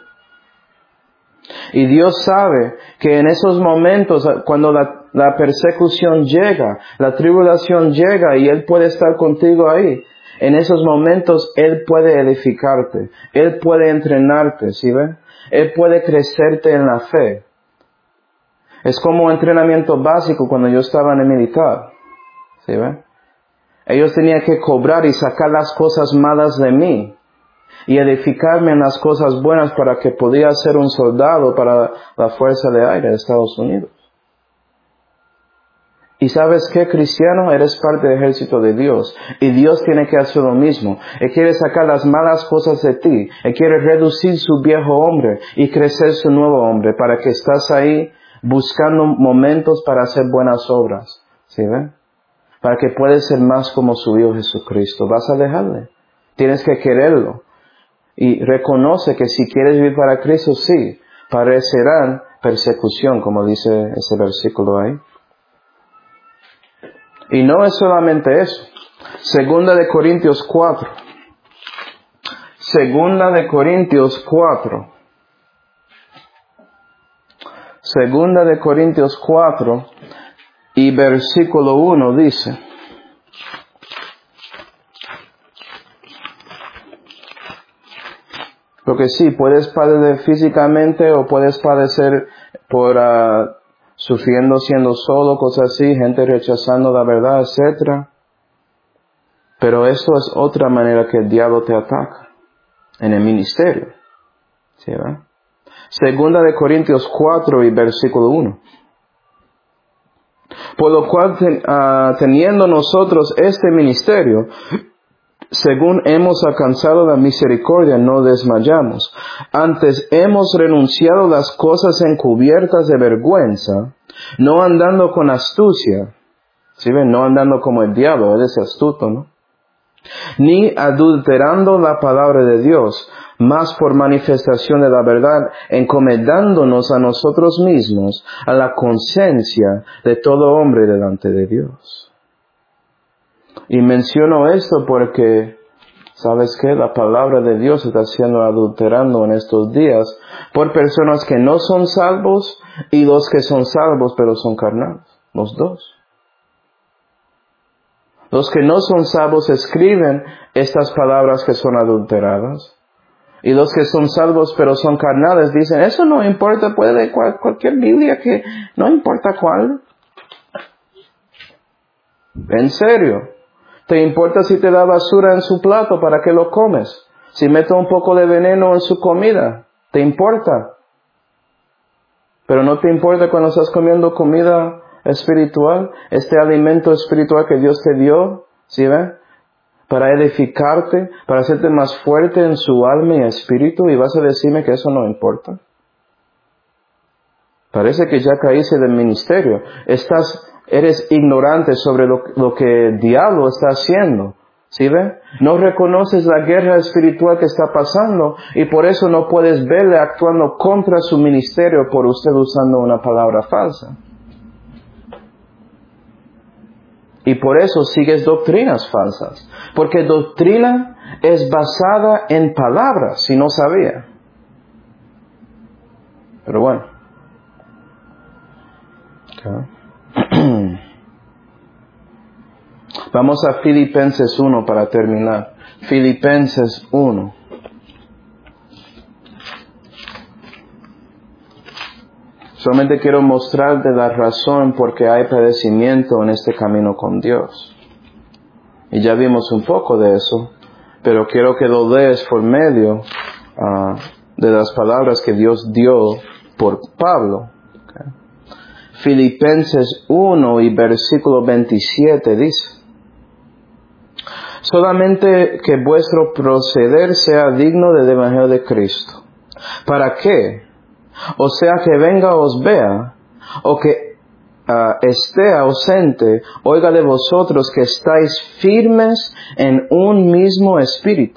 S1: Y Dios sabe que en esos momentos, cuando la, la persecución llega, la tribulación llega y Él puede estar contigo ahí, en esos momentos Él puede edificarte, Él puede entrenarte, ¿sí ve? Él puede crecerte en la fe. Es como un entrenamiento básico cuando yo estaba en el militar, ¿sí ve? Ellos tenían que cobrar y sacar las cosas malas de mí y edificarme en las cosas buenas para que podía ser un soldado para la Fuerza de Aire de Estados Unidos. Y ¿sabes qué, cristiano? Eres parte del ejército de Dios. Y Dios tiene que hacer lo mismo. Él quiere sacar las malas cosas de ti. Él quiere reducir su viejo hombre y crecer su nuevo hombre para que estás ahí buscando momentos para hacer buenas obras. ¿Sí ven? Para que puedas ser más como su Hijo Jesucristo. Vas a dejarle. Tienes que quererlo. Y reconoce que si quieres vivir para Cristo, sí, padecerán persecución, como dice ese versículo ahí. Y no es solamente eso. Segunda de Corintios cuatro. Segunda de Corintios cuatro. Segunda de Corintios cuatro y versículo uno dice, porque sí, puedes padecer físicamente o puedes padecer por uh, sufriendo siendo solo, cosas así, gente rechazando la verdad, etcétera. Pero eso es otra manera que el diablo te ataca en el ministerio. ¿Sí, verdad? Segunda de Corintios cuatro y versículo uno. Por lo cual, ten, uh, teniendo nosotros este ministerio, según hemos alcanzado la misericordia, no desmayamos. Antes hemos renunciado las cosas encubiertas de vergüenza, no andando con astucia. ¿Sí ven? No andando como el diablo, él es astuto, ¿no? Ni adulterando la palabra de Dios, mas por manifestación de la verdad, encomendándonos a nosotros mismos, a la conciencia de todo hombre delante de Dios. Y menciono esto porque, ¿sabes qué? La palabra de Dios está siendo adulterando en estos días por personas que no son salvos y los que son salvos pero son carnales, los dos. Los que no son salvos escriben estas palabras que son adulteradas. Y los que son salvos pero son carnales dicen, eso no importa, puede leer cual, cualquier Biblia que no importa cuál. ¿En serio? ¿Te importa si te da basura en su plato? ¿Para qué lo comes? Si mete un poco de veneno en su comida, ¿te importa? Pero no te importa cuando estás comiendo comida espiritual, este alimento espiritual que Dios te dio, ¿sí ve? Para edificarte, para hacerte más fuerte en su alma y espíritu, y vas a decirme que eso no importa. Parece que ya caíste del ministerio. Estás, eres ignorante sobre lo, lo que el diablo está haciendo. ¿Sí ve? No reconoces la guerra espiritual que está pasando y por eso no puedes verle actuando contra su ministerio por usted usando una palabra falsa. Y por eso sigues doctrinas falsas. Porque doctrina es basada en palabras, si no sabía. Pero bueno. Okay. Vamos a Filipenses uno para terminar. Filipenses uno. Solamente quiero mostrarte la razón por qué hay padecimiento en este camino con Dios. Y ya vimos un poco de eso, pero quiero que lo leas por medio uh, de las palabras que Dios dio por Pablo. Okay. Filipenses uno y versículo veintisiete dice: solamente que vuestro proceder sea digno del Evangelio de Cristo. ¿Para qué? O sea, que venga os vea, o que uh, esté ausente, oiga de vosotros que estáis firmes en un mismo espíritu,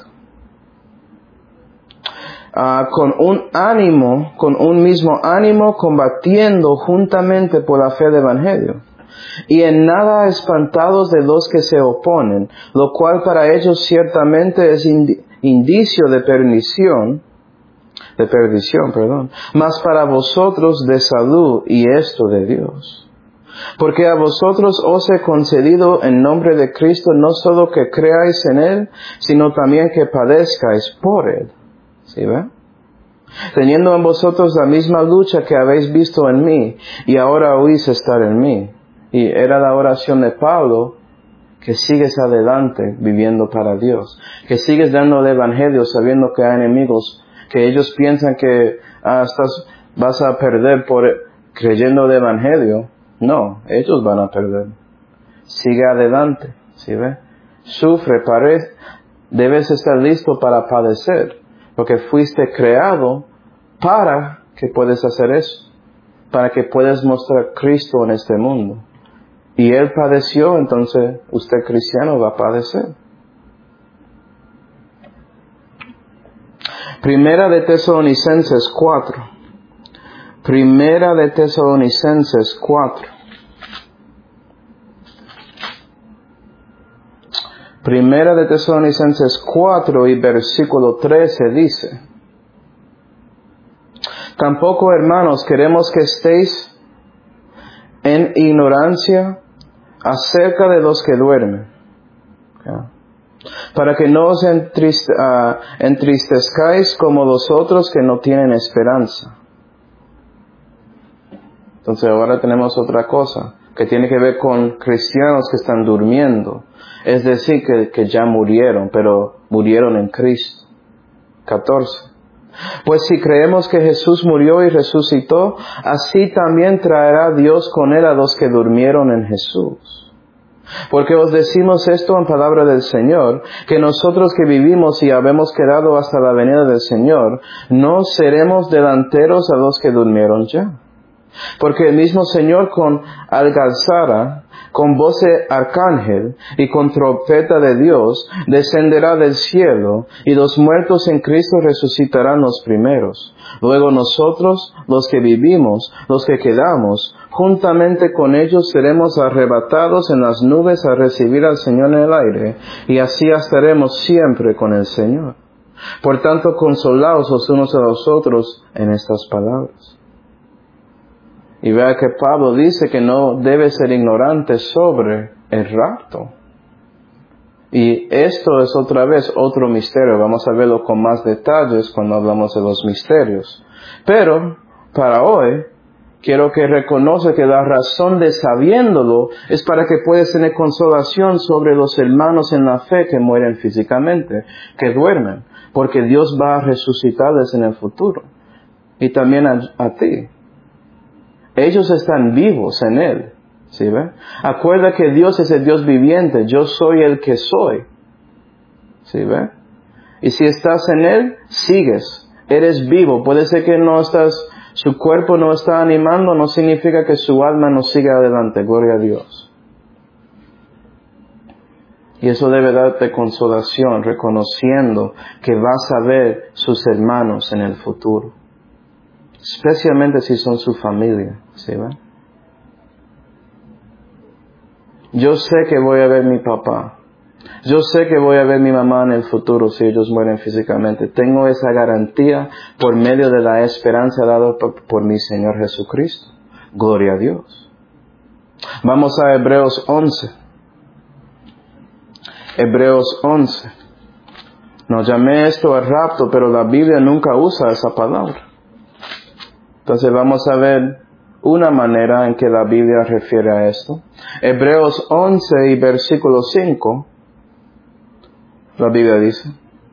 S1: uh, con un ánimo, con un mismo ánimo, combatiendo juntamente por la fe del Evangelio, y en nada espantados de los que se oponen, lo cual para ellos ciertamente es indi- indicio de perdición, de perdición, perdón, mas para vosotros de salud, y esto de Dios. Porque a vosotros os he concedido en nombre de Cristo no solo que creáis en Él, sino también que padezcáis por Él. ¿Sí ve? Teniendo en vosotros la misma lucha que habéis visto en mí, y ahora oís estar en mí. Y era la oración de Pablo, que sigues adelante viviendo para Dios, que sigues dando el Evangelio sabiendo que hay enemigos, que ellos piensan que ah, estás, vas a perder por creyendo el Evangelio. No, ellos van a perder. Sigue adelante, ¿sí ve? Sufre, parece, debes estar listo para padecer, porque fuiste creado para que puedas hacer eso, para que puedas mostrar Cristo en este mundo. Y Él padeció, entonces usted cristiano va a padecer. Primera de Tesalonicenses cuatro. Primera de Tesalonicenses cuatro. Primera de Tesalonicenses cuatro y versículo trece dice: tampoco, hermanos, queremos que estéis en ignorancia acerca de los que duermen, okay, para que no os entriste, uh, entristezcáis como los otros que no tienen esperanza. Entonces ahora tenemos otra cosa que tiene que ver con cristianos que están durmiendo. Es decir, que, que ya murieron, pero murieron en Cristo. catorce. Pues si creemos que Jesús murió y resucitó, así también traerá Dios con Él a los que durmieron en Jesús. Porque os decimos esto en palabra del Señor, que nosotros que vivimos y habemos quedado hasta la venida del Señor, no seremos delanteros a los que durmieron ya. Porque el mismo Señor con algazara, con voz de arcángel y con trompeta de Dios, descenderá del cielo, y los muertos en Cristo resucitarán los primeros. Luego nosotros, los que vivimos, los que quedamos, juntamente con ellos seremos arrebatados en las nubes a recibir al Señor en el aire, y así estaremos siempre con el Señor. Por tanto, consolaos los unos a los otros en estas palabras. Y vea que Pablo dice que no debe ser ignorante sobre el rapto. Y esto es otra vez otro misterio. Vamos a verlo con más detalles cuando hablamos de los misterios. Pero, para hoy, quiero que reconoce que la razón de sabiéndolo es para que puedas tener consolación sobre los hermanos en la fe que mueren físicamente, que duermen. Porque Dios va a resucitarles en el futuro. Y también a, a ti. Ellos están vivos en Él, ¿sí ve? Acuerda que Dios es el Dios viviente, yo soy el que soy, ¿sí ve? Y si estás en Él, sigues, eres vivo. Puede ser que no estás, su cuerpo no está animando, no significa que su alma no siga adelante, gloria a Dios. Y eso debe darte consolación, reconociendo que vas a ver sus hermanos en el futuro. Especialmente si son su familia, ¿sí va? Yo sé que voy a ver mi papá. Yo sé que voy a ver mi mamá en el futuro si ellos mueren físicamente. Tengo esa garantía por medio de la esperanza dada por, por mi Señor Jesucristo. Gloria a Dios. Vamos a Hebreos once. Hebreos once. No llamé esto al rapto, pero la Biblia nunca usa esa palabra. Entonces vamos a ver una manera en que la Biblia refiere a esto. Hebreos once y versículo cinco. La Biblia dice: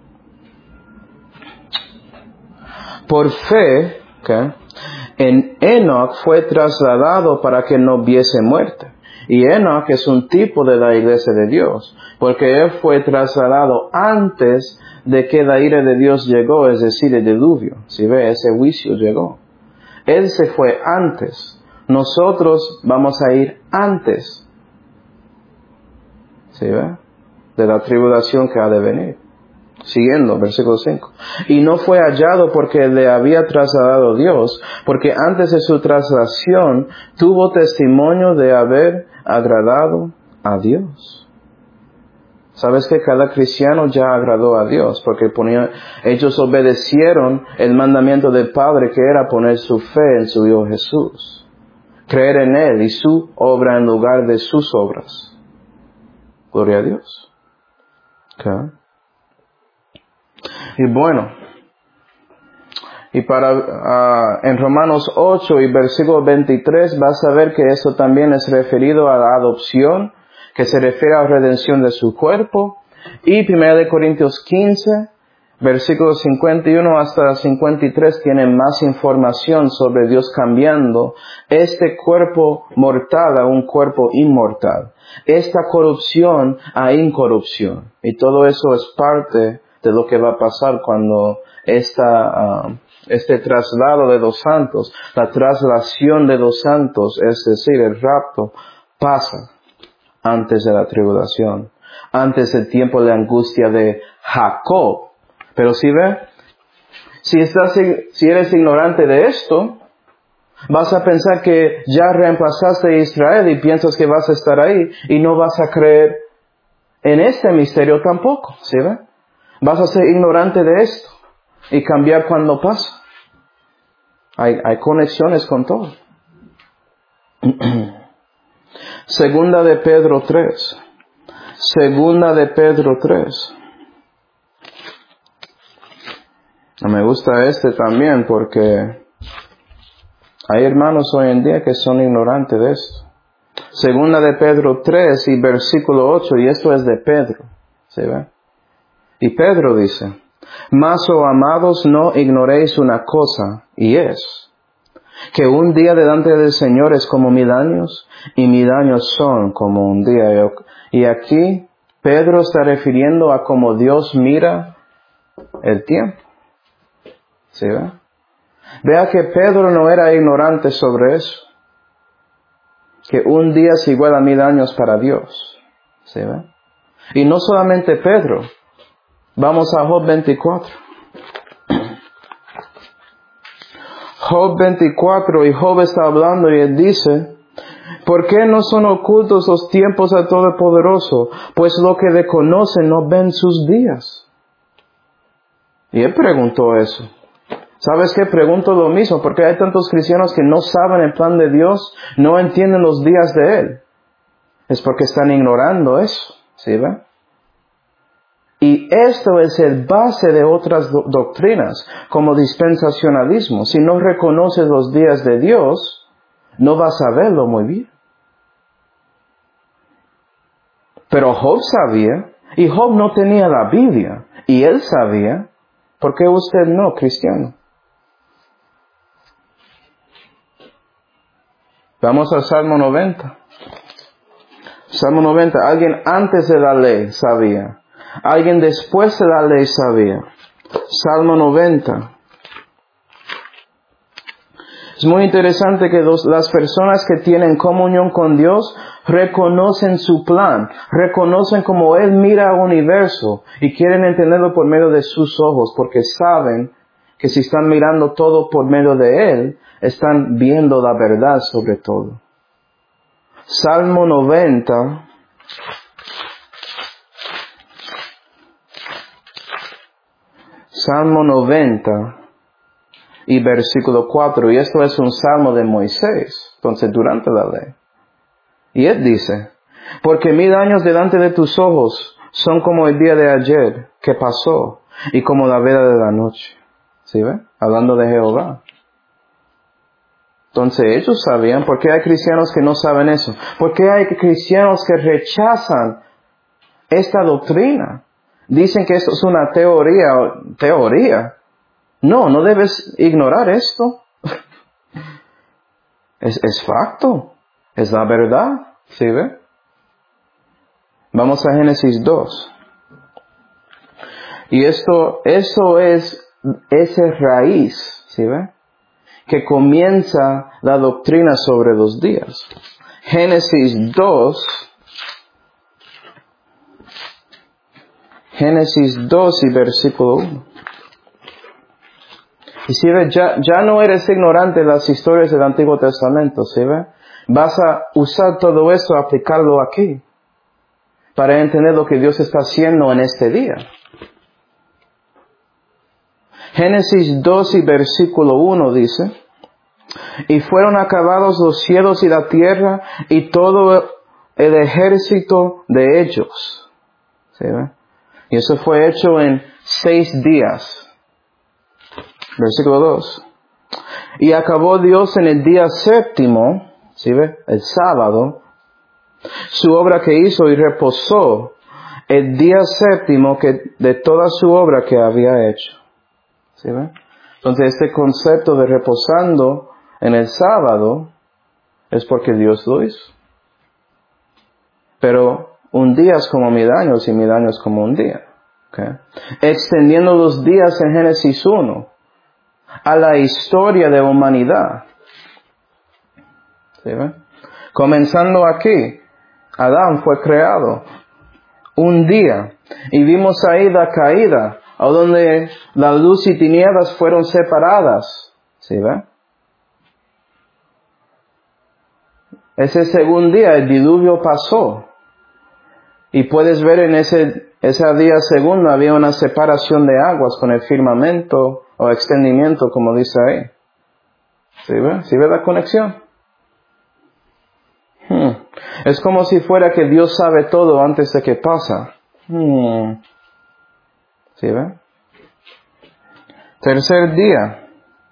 S1: por fe, ¿okay?, en Enoch fue trasladado para que no viese muerte. Y Enoch es un tipo de la iglesia de Dios, porque él fue trasladado antes de que la ira de Dios llegó, es decir, el diluvio. Si ve, ese juicio llegó. Él se fue antes. Nosotros vamos a ir antes. ¿Sí ve? De la tribulación que ha de venir. Siguiendo, versículo cinco. Y no fue hallado porque le había trasladado Dios, porque antes de su traslación tuvo testimonio de haber agradado a Dios. ¿Sabes que cada cristiano ya agradó a Dios? Porque ponía, ellos obedecieron el mandamiento del Padre, que era poner su fe en su Hijo Jesús. Creer en Él y su obra en lugar de sus obras. Gloria a Dios. Okay. Y bueno, y para uh, en Romanos ocho y versículo veintitrés vas a ver que eso también es referido a la adopción, que se refiere a la redención de su cuerpo. Y primera de Corintios quince, versículos cincuenta y uno hasta cincuenta y tres tienen más información sobre Dios cambiando este cuerpo mortal a un cuerpo inmortal. Esta corrupción a incorrupción. Y todo eso es parte de lo que va a pasar cuando esta, uh, este traslado de los santos, la traslación de los santos, es decir, el rapto, pasa antes de la tribulación, antes del tiempo de angustia de Jacob. Pero si ve, si estás, si eres ignorante de esto, vas a pensar que ya reemplazaste a Israel y piensas que vas a estar ahí y no vas a creer en este misterio tampoco, ¿sí ve? Vas a ser ignorante de esto y cambiar cuando pasa. Hay, hay conexiones con todo. Segunda de Pedro tres. Segunda de Pedro tres. Me gusta este también porque hay hermanos hoy en día que son ignorantes de esto. Segunda de Pedro tres y versículo ocho, y esto es de Pedro. ¿Sí ve? Y Pedro dice: mas, oh amados, no ignoréis una cosa, y es que un día delante del Señor es como mil años, y mil años son como un día. Y aquí Pedro está refiriendo a cómo Dios mira el tiempo. ¿Sí ve? Vea que Pedro no era ignorante sobre eso. Que un día es igual a mil años para Dios. ¿Sí ve? Y no solamente Pedro. Vamos a Job veinticuatro. Job veinticuatro, y Job está hablando y él dice: ¿por qué no son ocultos los tiempos al Todopoderoso? Pues lo que le conocen no ven sus días. Y él preguntó eso. ¿Sabes qué? Pregunto lo mismo, porque hay tantos cristianos que no saben el plan de Dios, no entienden los días de Él. Es porque están ignorando eso, ¿sí ve? Y esto es el base de otras do- doctrinas, como dispensacionalismo. Si no reconoces los días de Dios, no vas a verlo muy bien. Pero Job sabía, y Job no tenía la Biblia, y él sabía. ¿Por qué usted no, cristiano? Vamos al Salmo noventa. Salmo noventa, alguien antes de la ley sabía. Alguien después de la ley sabía. Salmo noventa. Es muy interesante que los, las personas que tienen comunión con Dios reconocen su plan, reconocen cómo Él mira al universo y quieren entenderlo por medio de sus ojos, porque saben que si están mirando todo por medio de Él, están viendo la verdad sobre todo. Salmo noventa. Salmo noventa y versículo cuatro. Y esto es un salmo de Moisés, entonces durante la ley. Y él dice, porque mil años delante de tus ojos son como el día de ayer que pasó y como la vela de la noche. ¿Sí ve? Hablando de Jehová. Entonces ellos sabían. ¿Por qué hay cristianos que no saben eso? ¿Por qué hay cristianos que rechazan esta doctrina? Dicen que esto es una teoría. Teoría. No, no debes ignorar esto. es, es facto. Es la verdad. ¿Sí ve? Vamos a Génesis dos. Y esto, eso es esa raíz. ¿Sí ve? Que comienza la doctrina sobre los días. Génesis dos. Génesis dos y versículo uno. Y si ve, ya, ya no eres ignorante de las historias del Antiguo Testamento, ¿sí ve? Vas a usar todo eso, aplicarlo aquí, para entender lo que Dios está haciendo en este día. Génesis dos y versículo uno dice, y fueron acabados los cielos y la tierra y todo el ejército de ellos. ¿Sí ve? Y eso fue hecho en seis días. Versículo dos. Y acabó Dios en el día séptimo, ¿sí ve? El sábado, su obra que hizo y reposó el día séptimo que, de toda su obra que había hecho. ¿Sí ve? Entonces este concepto de reposando en el sábado es porque Dios lo hizo. Pero un día es como mil años y mil años como un día. ¿Okay? Extendiendo los días en Génesis uno a la historia de la humanidad. ¿Sí ve? Comenzando aquí, Adán fue creado un día y vimos ahí la caída, a donde la luz y tinieblas fueron separadas. ¿Sí ve? Ese segundo día el diluvio pasó. Y puedes ver en ese, ese día segundo había una separación de aguas con el firmamento o extendimiento, como dice ahí. ¿Sí ve? ¿Sí ve la conexión? Hmm. Es como si fuera que Dios sabe todo antes de que pasa. Hmm. ¿Sí ve? Tercer día.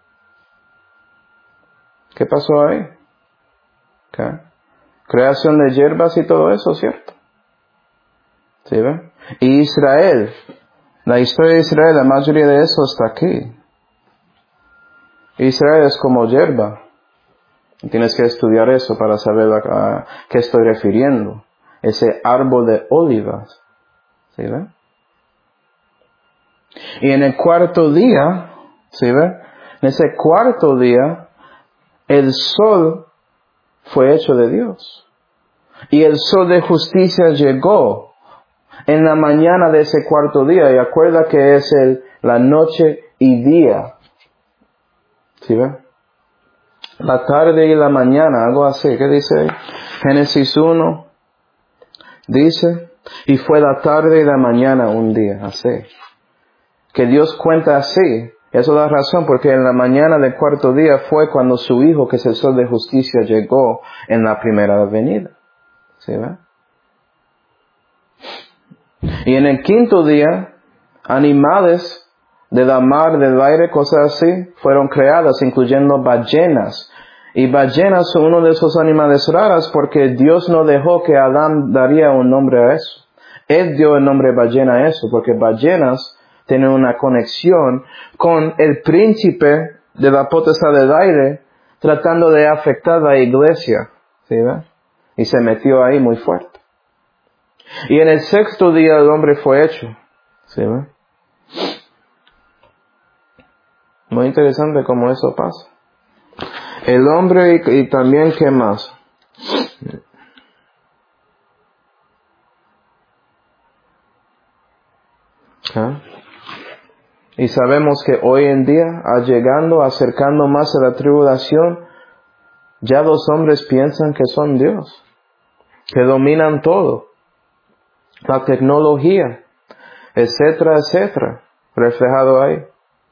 S1: ¿Qué pasó ahí? Okay. Creación de hierbas y todo eso, ¿cierto? ¿Sí ve? Y Israel, la historia de Israel, la mayoría de eso está aquí. Israel es como hierba. Tienes que estudiar eso para saber a qué estoy refiriendo. Ese árbol de olivas. ¿Sí ve? Y en el cuarto día, ¿sí ve? En ese cuarto día, el sol fue hecho de Dios. Y el sol de justicia llegó en la mañana de ese cuarto día. Y acuerda que es el, la noche y día. ¿Sí ve? La tarde y la mañana, algo así. ¿Qué dice ahí? Génesis uno. Dice, y fue la tarde y la mañana un día, así. Que Dios cuenta así. Esa es la razón, porque en la mañana del cuarto día fue cuando su Hijo, que es el sol de justicia, llegó en la primera venida. ¿Sí ve? Y en el quinto día, animales de la mar, del aire, cosas así, fueron creadas, incluyendo ballenas. Y ballenas son uno de esos animales raros porque Dios no dejó que Adán daría un nombre a eso. Él dio el nombre ballena a eso, porque ballenas tienen una conexión con el príncipe de la potestad del aire tratando de afectar a la iglesia. ¿Sí ve? Y se metió ahí muy fuerte. Y en el sexto día el hombre fue hecho. ¿Sí ve? Muy interesante cómo eso pasa. El hombre y, y también, ¿qué más? ¿Ah? Y sabemos que hoy en día, llegando, acercando más a la tribulación, ya los hombres piensan que son Dios, que dominan todo, la tecnología, etcétera, etcétera, reflejado ahí.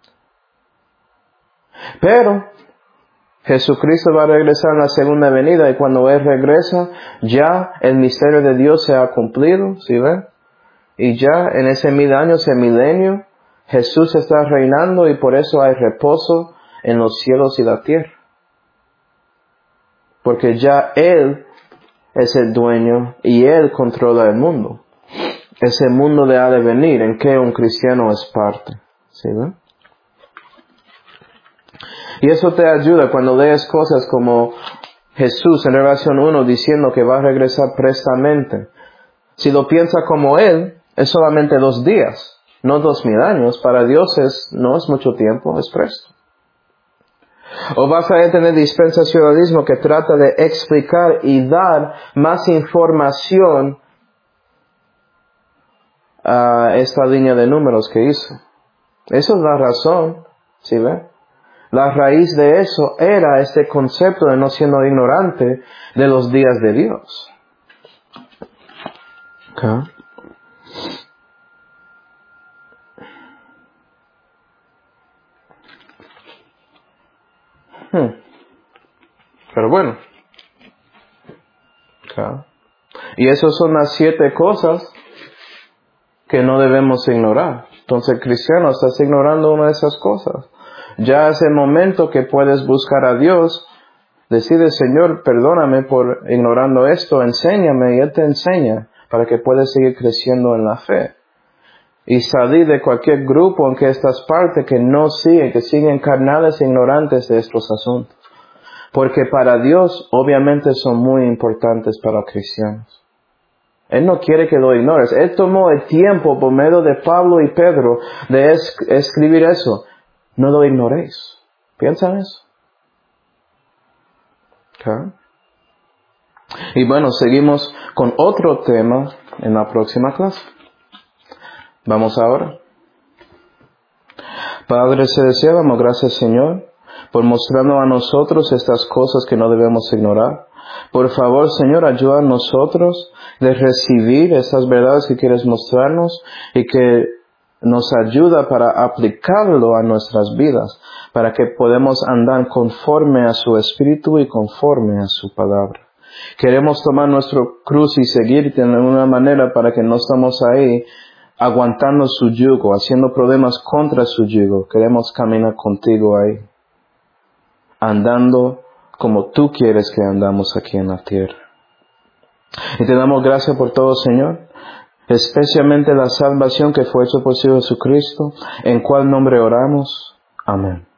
S1: Pero Jesucristo va a regresar en la segunda venida y cuando Él regresa, ya el misterio de Dios se ha cumplido, ¿sí ven? Y ya en ese mil años, el milenio, Jesús está reinando y por eso hay reposo en los cielos y la tierra. Porque ya Él es el dueño y Él controla el mundo. Ese mundo de ha de venir en que un cristiano es parte. ¿Sí ven? Y eso te ayuda cuando lees cosas como Jesús en Revelación uno diciendo que va a regresar prestamente. Si lo piensa como Él, es solamente dos días, no dos mil años. Para Dios es, no es mucho tiempo, es presto. O vas a entender dispensacionalismo que trata de explicar y dar más información a esta línea de números que hice. Esa es la razón, ¿sí ve? La raíz de eso era este concepto de no siendo ignorante de los días de Dios. Okay. Hmm. Pero bueno. Okay. Y esas son las siete cosas que no debemos ignorar. Entonces, cristiano, estás ignorando una de esas cosas. Ya es el momento que puedes buscar a Dios. Decide, Señor, perdóname por ignorando esto, enséñame, y Él te enseña para que puedas seguir creciendo en la fe. Y salir de cualquier grupo en que estás parte que no sigue, que siguen carnales e ignorantes de estos asuntos. Porque para Dios, obviamente, son muy importantes para los cristianos. Él no quiere que lo ignores. Él tomó el tiempo por medio de Pablo y Pedro de es- escribir eso. No lo ignoréis. ¿Piensan eso? Okay. Y bueno, seguimos con otro tema en la próxima clase. Vamos ahora. Padre Celestial, damos gracias, Señor, por mostrarnos a nosotros estas cosas que no debemos ignorar. Por favor, Señor, ayuda a nosotros de recibir estas verdades que quieres mostrarnos y que nos ayuda para aplicarlo a nuestras vidas, para que podamos andar conforme a su Espíritu y conforme a su palabra. Queremos tomar nuestro cruz y seguirte de una manera para que no estamos ahí aguantando su yugo, haciendo problemas contra su yugo. Queremos caminar contigo ahí, andando como tú quieres que andamos aquí en la tierra. Y te damos gracias por todo, Señor, especialmente la salvación que fue hecha por Jesucristo, en cual nombre oramos. Amén.